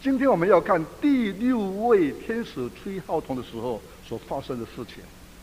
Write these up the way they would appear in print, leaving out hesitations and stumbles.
今天我们要看第六位天使吹号筒的时候所发生的事情，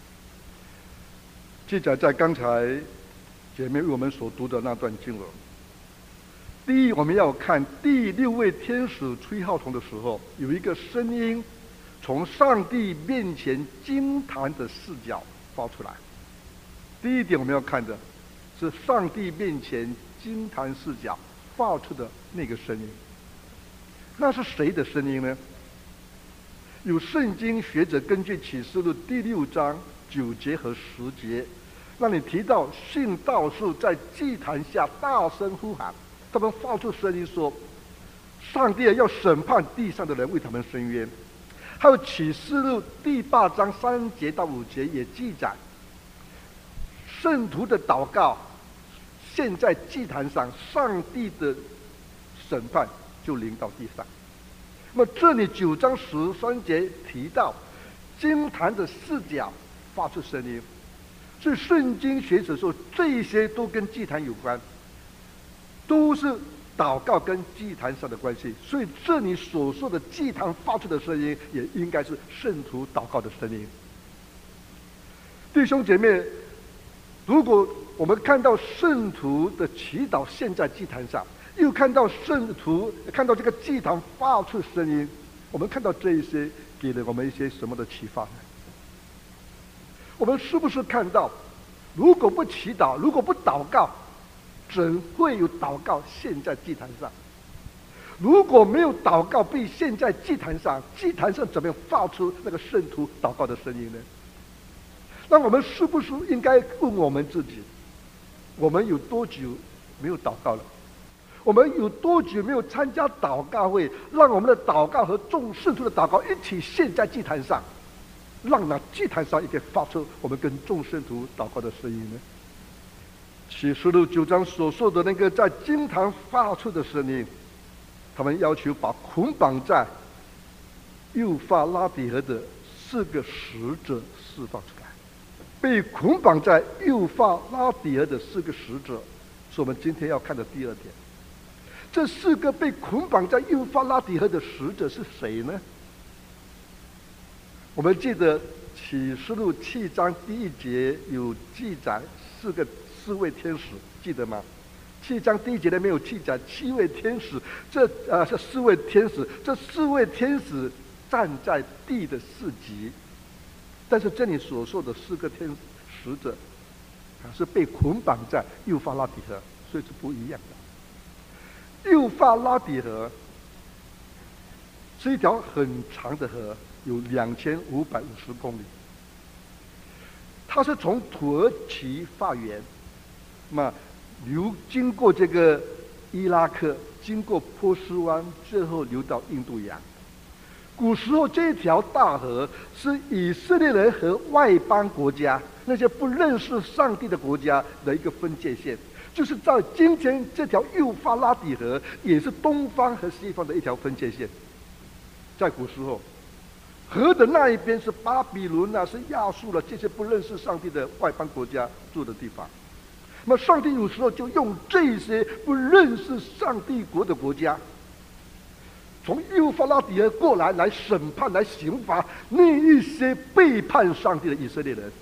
记载在刚才姐妹为我们所读的那段经文。第一，我们要看第六位天使吹号筒的时候，有一个声音从上帝面前经坛的视角发出来。第一点我们要看的是上帝面前经坛视角发出的那个声音。那是谁的声音呢？有圣经学者根据启示录第6章9节和10节，让你提到信道士在祭坛下大声呼喊，他们发出声音说，上帝要审判地上的人，为他们伸冤。还有启示录第8章3节到5节也记载，圣徒的祷告现在祭坛上，上帝的审判就临到地上。那么这里9章13节提到经坛的视角发出声音，所以圣经学者说这些都跟祭坛有关，都是祷告跟祭坛上的关系。所以这里所说的祭坛发出的声音，也应该是圣徒祷告的声音。弟兄姐妹，如果我们看到圣徒的祈祷现在祭坛上，又看到圣徒看到这个祭坛发出声音，我们看到这一些给了我们一些什么的启发呢？我们是不是看到，如果不祈祷，如果不祷告，怎会有祷告献在祭坛上？如果没有祷告被献在祭坛上，祭坛上怎么样发出那个圣徒祷告的声音呢？那我们是不是应该问我们自己，我们有多久没有祷告了？我们有多久没有参加祷告会，让我们的祷告和众圣徒的祷告一起献在祭坛上，让那祭坛上也可以发出我们跟众圣徒祷告的声音呢？启示录9章所说的那个在经坛发出的声音，他们要求把捆绑在幼发拉底河的4个使者释放出来。被捆绑在幼发拉底河的4个使者，是我们今天要看的第2点。这4个被捆绑在幼发拉底河的使者是谁呢？我们记得启示录7章第1节有记载4位天使，记得吗？7章第1节里面有记载7位天使，这4位天使，这4位天使站在地的4极，但是这里所说的4个天使者是被捆绑在幼发拉底河，所以是不一样的。幼发拉底河是一条很长的河，有2550公里。它是从土耳其发源，经过这个伊拉克，经过波斯湾，最后流到印度洋。古时候这条大河是以色列人和外邦国家，那些不认识上帝的国家的一个分界线。就是在今天这条幼发拉底河也是东方和西方的一条分界线。在古时候，河的那一边是巴比伦是亚述这些不认识上帝的外邦国家住的地方。那么上帝有时候就用这些不认识上帝国的国家，从幼发拉底河过来审判、来刑罚那一些背叛上帝的以色列人。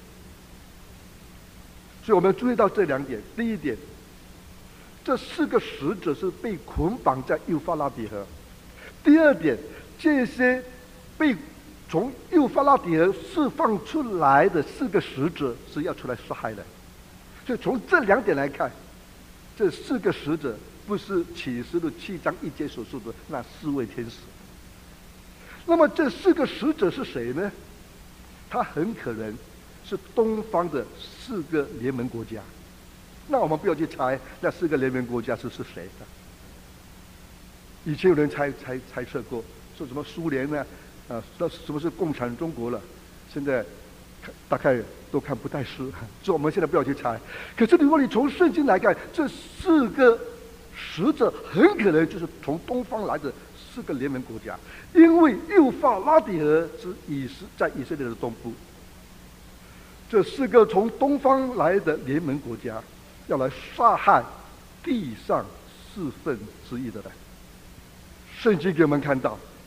所以我们注意到这2点。第一点，这4个使者是被捆绑在幼发拉底河。第二点，这些被从幼发拉底河释放出来的4个使者是要出来杀害人。所以从这2点来看，这4个使者不是启示录7章1节所说的那4位天使。那么这4个使者是谁呢？他很可能是东方的4个联盟国家。那我们不要去猜那4个联盟国家是谁的。以前有人猜测过，说什么苏联呢？那什么是共产中国了？现在大概都看不太是，所以我们现在不要去猜。可是如果你从圣经来看，这4个使者很可能就是从东方来的4个联盟国家，因为幼发拉底河在以色列的东部。这4个从东方来的联盟国家要来杀害地上1/4的人。圣经给我们看到，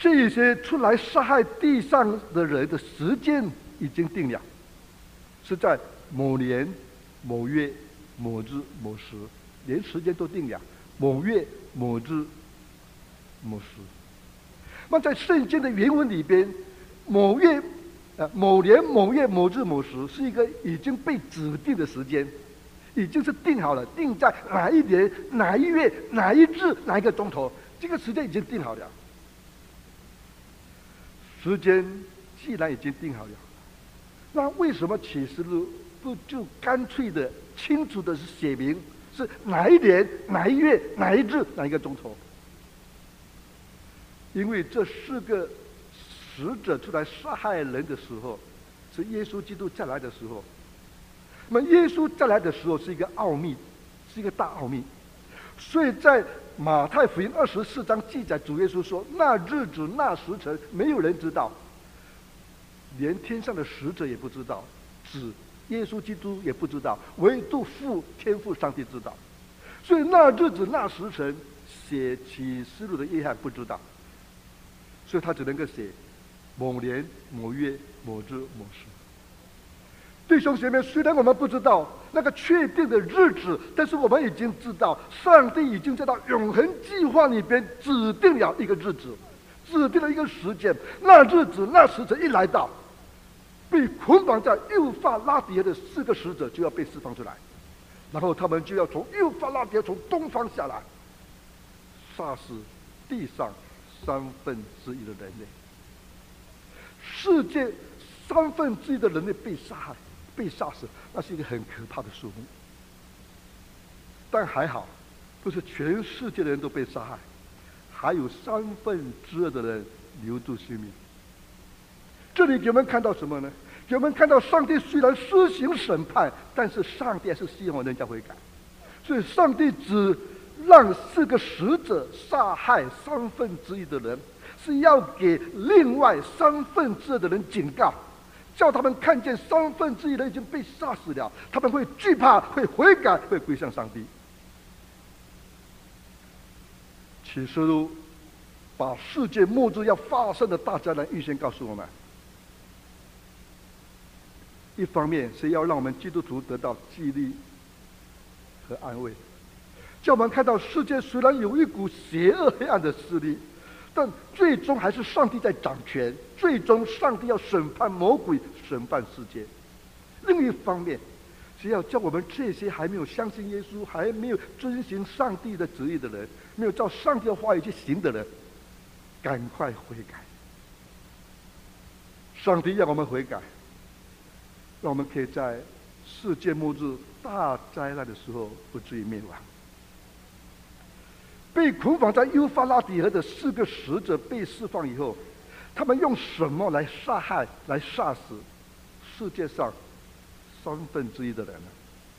这些出来杀害地上的人的时间已经定了，是在某年某月某日某时，连时间都定了，某月某日某时。那在圣经的原文里边，某月某年某月某日某时是一个已经被指定的时间，已经是定好了，定在哪一年哪一月哪一日哪一个钟头，这个时间已经定好了。时间既然已经定好了，那为什么启示录不就干脆的清楚的写明是哪一年哪一月哪一日哪一个钟头？因为这4个使者出来杀害人的时候，是耶稣基督再来的时候。那么耶稣再来的时候是一个奥秘，是一个大奥秘。所以在马太福音24章记载，主耶稣说：“那日子那时辰，没有人知道，连天上的使者也不知道，子耶稣基督也不知道，唯独父天父上帝知道。”所以那日子那时辰，写启示录的约翰不知道，所以他只能够写某年某月某日某时。弟兄姐妹，虽然我们不知道那个确定的日子，但是我们已经知道，上帝已经在他永恒计划里边指定了一个日子，指定了一个时间。那日子那时辰一来到，被捆绑在幼发拉底河的4个使者就要被释放出来，然后他们就要从幼发拉底河从东方下来，杀死地上1/3的人类。世界1/3的人类被杀害、被杀死，那是一个很可怕的数目。但还好，不是全世界的人都被杀害，还有2/3的人留住性命。这里给我们看到什么呢？给我们看到上帝虽然施行审判，但是上帝还是希望人家悔改，所以上帝只让4个使者杀害1/3的人，是要给另外2/3的人警告，叫他们看见1/3的人已经被杀死了，他们会惧怕，会悔改，会归向上帝。启示录把世界末日要发生的大灾难预先告诉我们，一方面是要让我们基督徒得到激励和安慰，叫我们看到世界虽然有一股邪恶黑暗的势力，但最终还是上帝在掌权，最终上帝要审判魔鬼，审判世界。另一方面是要叫我们这些还没有相信耶稣，还没有遵行上帝的旨意的人，没有照上帝的话语去行的人，赶快悔改。上帝让我们悔改，让我们可以在世界末日大灾难的时候不至于灭亡。被捆绑在幼发拉底河的4个使者被释放以后，他们用什么来杀害、来杀死世界上1/3的人呢？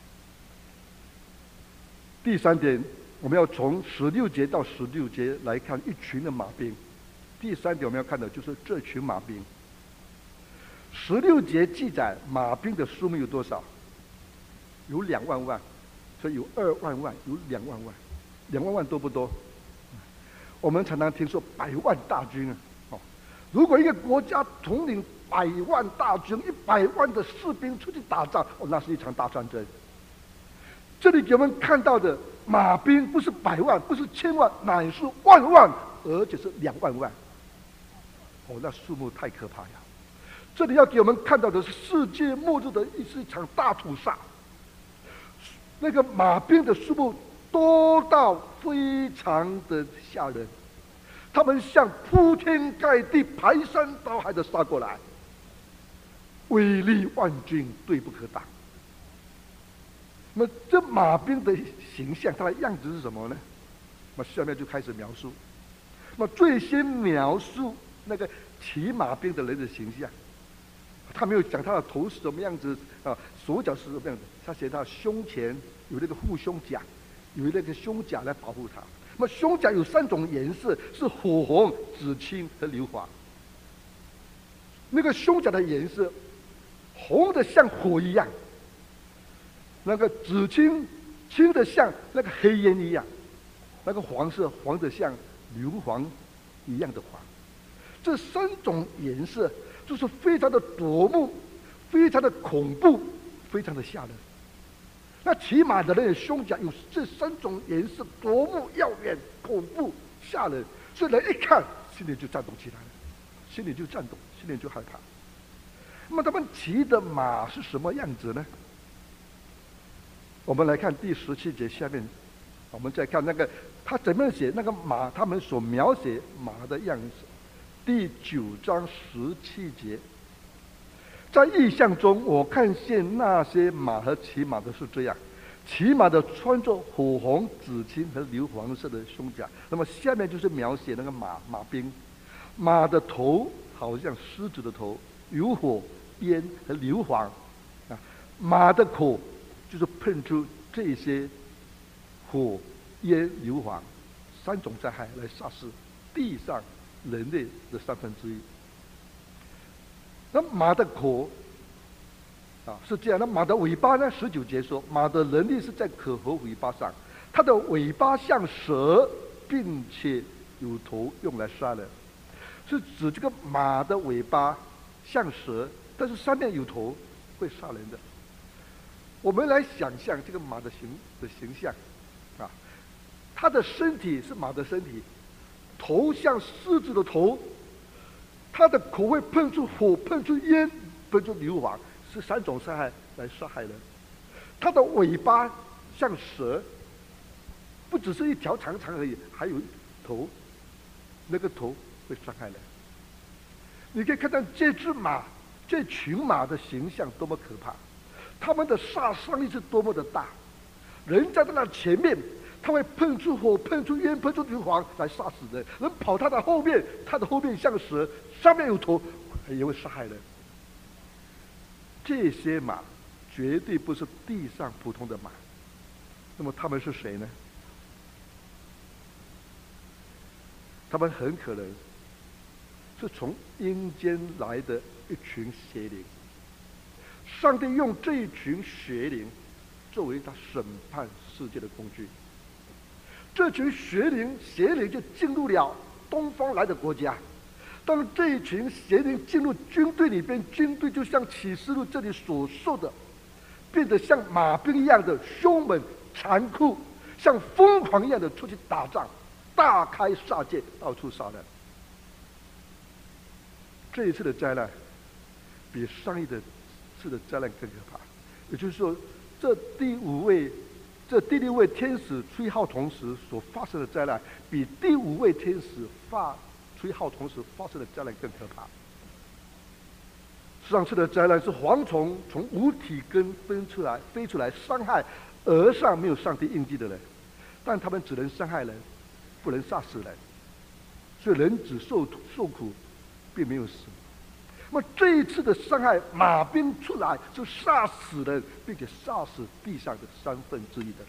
第3点，我们要从16节到16节来看一群的马兵。第3点我们要看的就是这群马兵。16节记载马兵的数目有多少？有2万万，所以有2万万，有2万万。2万万多不多？我们常常听说100万大军啊，如果一个国家统领100万大军，100万的士兵出去打仗，那是一场大战争。这里给我们看到的马兵不是100万，不是1000万，乃是万万，而且是2万万。那数目太可怕了。这里要给我们看到的是世界末日的是一场大屠杀。那个马兵的数目多到非常的吓人，他们像铺天盖地、排山倒海的杀过来，威力万钧，对不可挡。那么这马兵的形象，它的样子是什么呢？那么下面就开始描述。那么最先描述那个骑马兵的人的形象，他没有讲他的头是什么样子啊，手脚是什么样子，他写他胸前有那个护胸甲，有那个胸甲来保护他。那么胸甲有3种颜色，是火红、紫青和硫磺。那个胸甲的颜色，红的像火一样，那个紫青青的像那个黑烟一样，那个黄色黄的像硫磺一样的黄。 这三种颜色就是非常的夺目，非常的恐怖，非常的吓人。那骑马的人的胸甲有这三种颜色，夺目耀眼，恐怖吓人，所以人一看心里就颤动起来了，心里就颤动，心里就害怕。那么他们骑的马是什么样子呢？我们来看第17节下面，我们再看那个他怎么写那个马，他们所描写马的样子。第9章17节，在异象中，我看见那些马和骑马的是这样：骑马的穿着火红、紫青和硫黄色的胸甲。那么下面就是描写那个马兵，马的头好像狮子的头，有火、烟和硫磺啊，马的口就是喷出这些火、烟、硫磺三种灾害来杀死地上人类的1/3。那马的口是这样，那马的尾巴呢？19节说，马的能力是在可和尾巴上，它的尾巴像蛇，并且有头用来杀人，是指这个马的尾巴像蛇，但是上面有头，会杀人的。我们来想象这个马的形象它的身体是马的身体，头像狮子的头，它的口会喷出火、喷出烟、喷出硫磺，是3种灾害来杀害人。它的尾巴像蛇，不只是一条长长而已，还有头，那个头会伤害人。你可以看到这只马、这群马的形象多么可怕，他们的杀伤力是多么的大。人在那前面，他会喷出火、喷出烟、喷出硫磺来杀死人；人跑他的后面，他的后面像蛇，上面有头，也会杀害人。这些马绝对不是地上普通的马，那么他们是谁呢？他们很可能是从阴间来的一群邪灵。上帝用这一群邪灵作为他审判世界的工具。这群邪灵就进入了东方来的国家。当这一群邪灵进入军队里边，军队就像启示录这里所说的，变得像马兵一样的凶猛残酷，像疯狂一样的出去打仗，大开杀戒，到处杀人。这一次的灾难比上一次的灾难更可怕。也就是说，这第6位天使吹号同时所发生的灾难，比第5位天使吹号同时发生的灾难更可怕。上次的灾难是蝗虫从无体根飞出来伤害额上没有上帝印记的人，但他们只能伤害人，不能杀死人，所以人只受苦，并没有死。那么这一次的伤害，马兵出来就杀死人，并且杀死地上的1/3的人。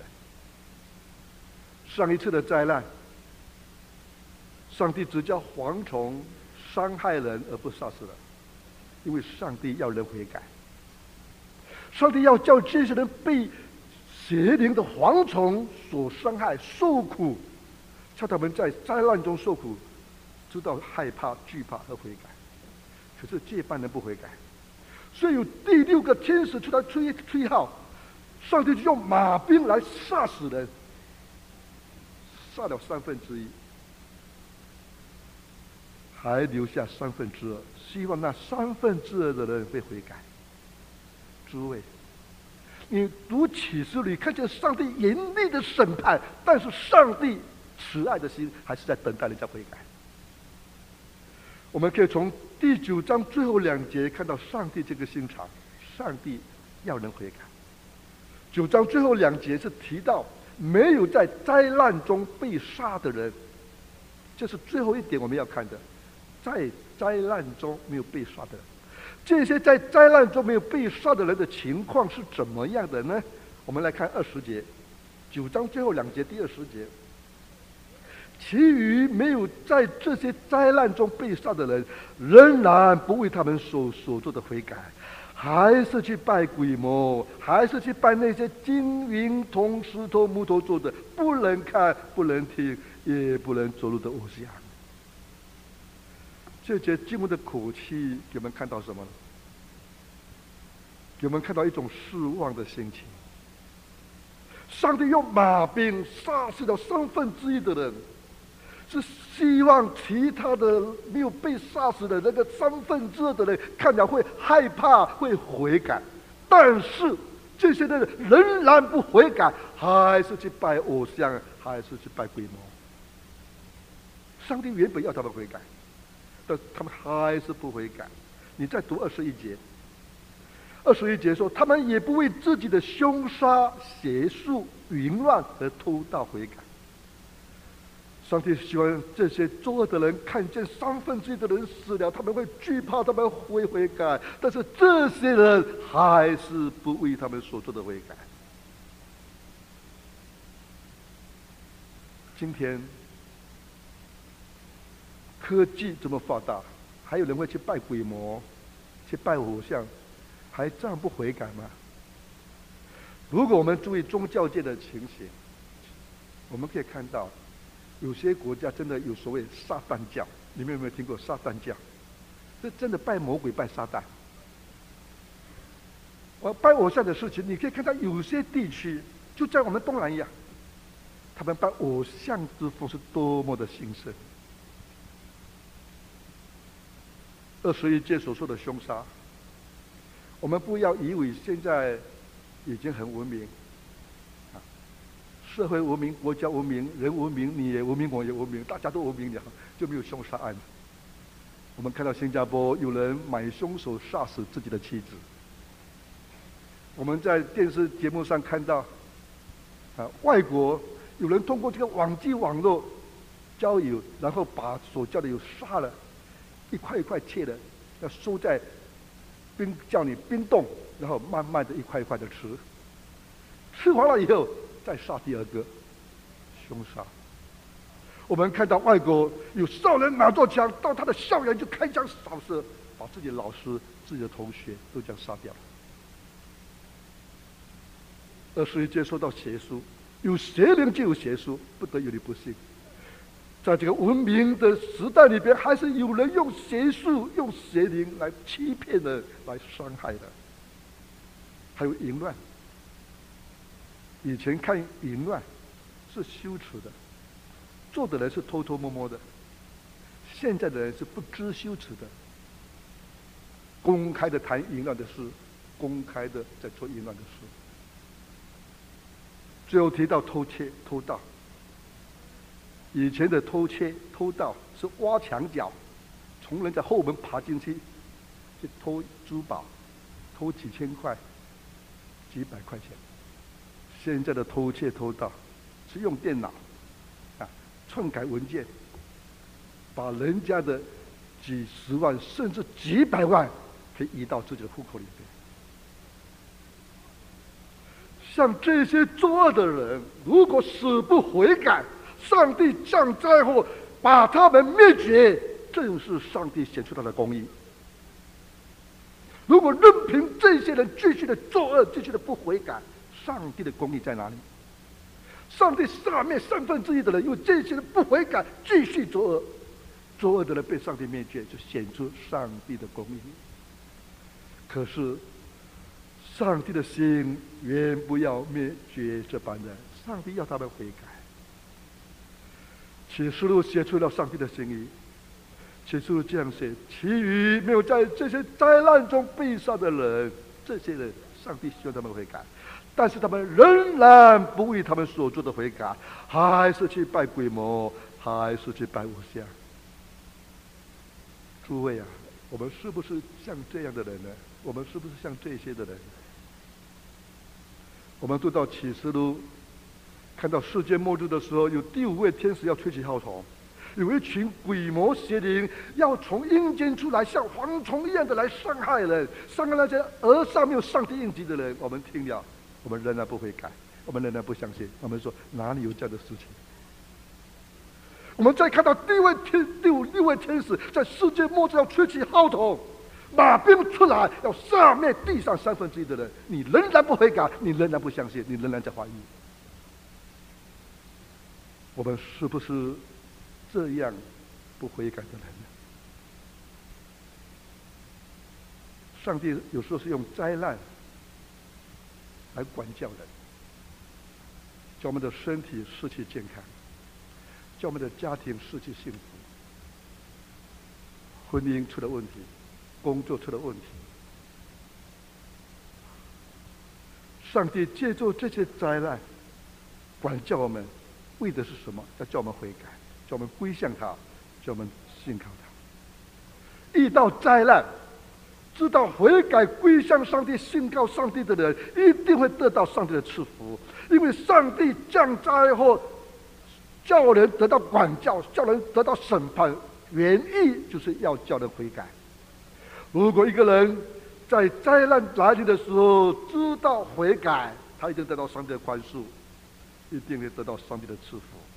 上一次的灾难，上帝只叫蝗虫伤害人而不杀死人，因为上帝要人悔改。上帝要叫这些人被邪灵的蝗虫所伤害受苦，叫他们在灾难中受苦，知道害怕、惧怕和悔改。可是这般人不悔改，所以有第6个天使出来吹号，上帝就用马兵来杀死人，杀了1/3，还留下2/3，希望那2/3的人会悔改。诸位，你读启示里看见上帝严厉的审判，但是上帝慈爱的心还是在等待人家悔改。我们可以从第9章最后2节看到上帝这个心肠，上帝要人悔改。9章最后2节是提到没有在灾难中被杀的人，这是最后一点我们要看的，在灾难中没有被杀的人。这些在灾难中没有被杀的人的情况是怎么样的呢？我们来看20节，9章最后2节第20节。其余没有在这些灾难中被杀的人，仍然不为他们所做的悔改，还是去拜鬼魔，还是去拜那些金银铜石头木头做的不能看不能听也不能走路的偶像。 这节经文的口气给我们看到什么呢？给我们看到一种失望的心情。上帝用马兵杀死了1/3的人，是希望其他的没有被杀死的那个2/3的人看了会害怕，会悔改。但是这些人仍然不悔改，还是去拜偶像，还是去拜鬼魔。上帝原本要他们悔改，但他们还是不悔改。你再读21节，21节说，他们也不为自己的凶杀、邪术、淫乱和偷盗悔改。上帝希望这些作恶的人看见1/3的人死了，他们会惧怕，他们会悔改。但是这些人还是不为他们所做的悔改。今天科技这么发达，还有人会去拜鬼魔，去拜偶像，还这样不悔改吗？如果我们注意宗教界的情形，我们可以看到有些国家真的有所谓撒旦教，你们有没有听过撒旦教？这真的拜魔鬼、拜撒旦。拜偶像的事情，你可以看到有些地区，就在我们东南亚，他们拜偶像之风是多么的兴盛。21届所说的凶杀，我们不要以为现在已经很文明，社会文明、国家文明、人文明，你也文明，我也文明，大家都文明了，就没有凶杀案。我们看到新加坡有人买凶手杀死自己的妻子。我们在电视节目上看到，外国有人通过这个网际网络交友，然后把所交的友杀了，一块一块切的，要收在叫你冰冻，然后慢慢的一块一块的吃，吃完了以后再杀第二个，凶杀。我们看到外国有少年拿着枪到他的校园就开枪扫射，把自己的老师、自己的同学都这样杀掉。21节说到邪术，有邪灵就有邪术，不得有理不信。在这个文明的时代里边，还是有人用邪术、用邪灵来欺骗人、来伤害人。还有淫乱，以前看淫乱是羞耻的，做的人是偷偷摸摸的，现在的人是不知羞耻的，公开的谈淫乱的事，公开的在做淫乱的事。最后提到偷窃、偷盗。以前的偷窃、偷盗是挖墙脚，从人家后门爬进去，去偷珠宝，偷几千块、几百块钱。现在的偷窃、偷盗是用电脑篡改文件，把人家的几十万甚至几百万可以移到自己的户口里面。像这些作恶的人，如果死不悔改，上帝降灾后把他们灭绝，这就是上帝显出他的公义。如果任凭这些人继续的作恶，继续的不悔改，上帝的公义在哪里？上帝杀灭1/3的人，因为这些人不悔改，继续作恶，作恶的人被上帝灭绝，就显出上帝的公义。可是上帝的心原不要灭绝这般人，上帝要他们悔改。启示录写出了上帝的心意。启示录这样写：其余没有在这些灾难中被杀的人，这些人上帝希望他们悔改，但是他们仍然不为他们所做的悔改，还是去拜鬼魔，还是去拜偶像。诸位啊，我们是不是像这样的人呢？我们是不是像这些的人？我们读到启示录，看到世界末日的时候，有第5位天使要吹起号筒，有一群鬼魔邪灵要从阴间出来，像蝗虫一样的来伤害人，伤害那些额上没有上帝印记的人。我们听了，我们仍然不悔改，我们仍然不相信。我们说哪里有这样的事情？我们再看到第6位天使在世界末日要吹起号筒，马兵出来要杀灭地上1/3的人，你仍然不悔改，你仍然不相信，你仍然在怀疑。我们是不是这样不悔改的人呢？ 上帝有时候是用灾难来管教人，叫我们的身体失去健康，叫我们的家庭失去幸福，婚姻出了问题，工作出了问题。上帝借助这些灾难管教我们，为的是什么？要叫我们悔改，叫我们归向他，叫我们信靠他。遇到灾难，知道悔改归向上帝、信靠上帝的人，一定会得到上帝的赐福。因为上帝降灾后，叫人得到管教，叫人得到审判，原意就是要叫人悔改。如果一个人在灾难来临的时候知道悔改，他一定得到上帝的宽恕，一定会得到上帝的赐福。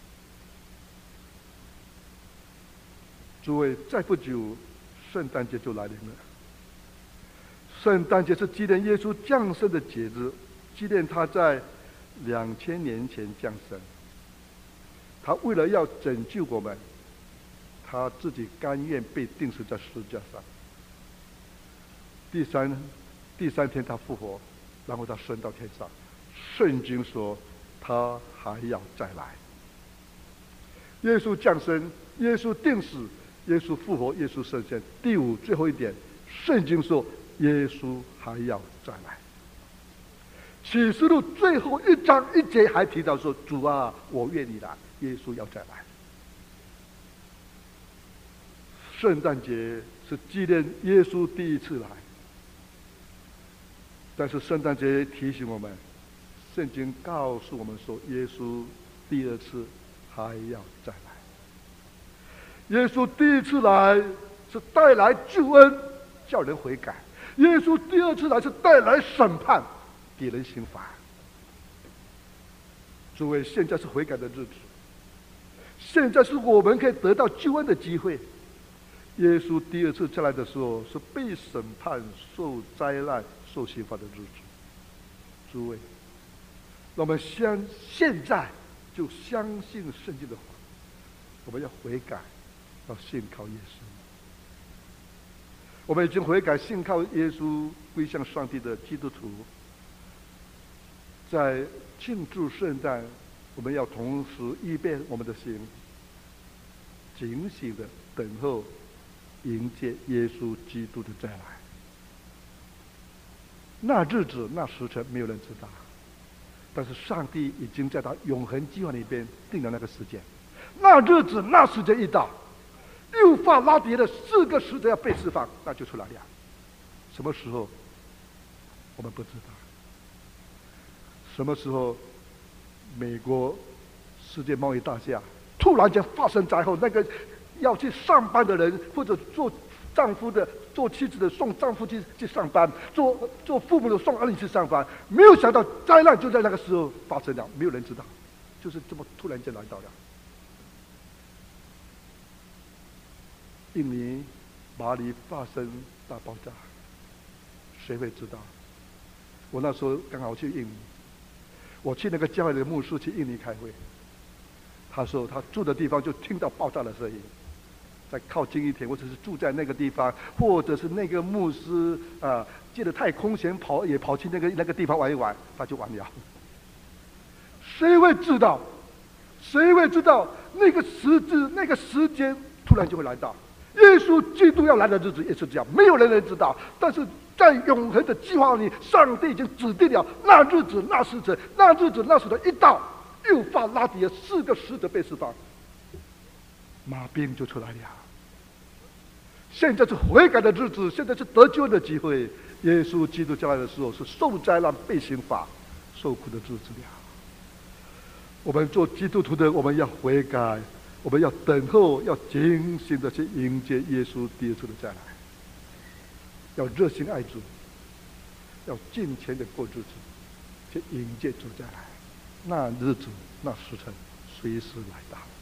诸位，再不久圣诞节就来临了。圣诞节是纪念耶稣降生的节日，纪念他在2000年前降生。他为了要拯救我们，他自己甘愿被钉死在十字架上。第三天他复活，然后他升到天上。圣经说他还要再来。耶稣降生，耶稣钉死，耶稣复活，耶稣升天。第五，最后一点，圣经说耶稣还要再来。启示录最后1章1节还提到说：“主啊，我愿意来。”耶稣要再来。圣诞节是纪念耶稣第一次来，但是圣诞节提醒我们，圣经告诉我们说，耶稣第二次还要再来。耶稣第一次来是带来救恩，叫人悔改；耶稣第二次来是带来审判，给人刑罚。诸位，现在是悔改的日子，现在是我们可以得到救恩的机会。耶稣第二次再来的时候，是被审判、受灾难、受刑罚的日子。诸位，那我们现在就相信圣经的话，我们要悔改，要信靠耶稣。我们已经悔改、信靠耶稣、归向上帝的基督徒，在庆祝圣诞，我们要同时预备我们的心，警醒的等候迎接耶稣基督的再来。那日子、那时辰，没有人知道，但是上帝已经在他永恒计划里边定了那个时间。那日子、那时间一到，幼发拉底的4个使者要被释放，那就出来了。什么时候？我们不知道。什么时候？美国世界贸易大厦突然间发生灾后，那个要去上班的人，或者做丈夫的、做妻子的送丈夫去上班，做父母的送儿女去上班，没有想到灾难就在那个时候发生了，没有人知道，就是这么突然间来到了。印尼马里发生大爆炸，谁会知道？我那时候刚好去印尼，我去那个教会的牧师去印尼开会，他说他住的地方就听到爆炸的声音，再靠近一点，或者是住在那个地方，或者是那个牧师借着太空船跑去那个地方玩一玩，他就完了。谁会知道？谁会知道那个时间突然就会来到？耶稣基督要来的日子也是这样，没有人能知道。但是在永恒的计划里，上帝已经指定了那日子、那时辰，那日子、那时辰一到，幼发拉底的4个使者被释放，马兵就出来了。现在是悔改的日子，现在是得救的机会。耶稣基督将来的时候，是受灾难、被刑罚、受苦的日子了。我们做基督徒的，我们要悔改，我们要等候，要警醒的去迎接耶稣第二次的再来。要热心爱主，要尽全的过日子，去迎接主再来。那日子、那时辰，随时来到。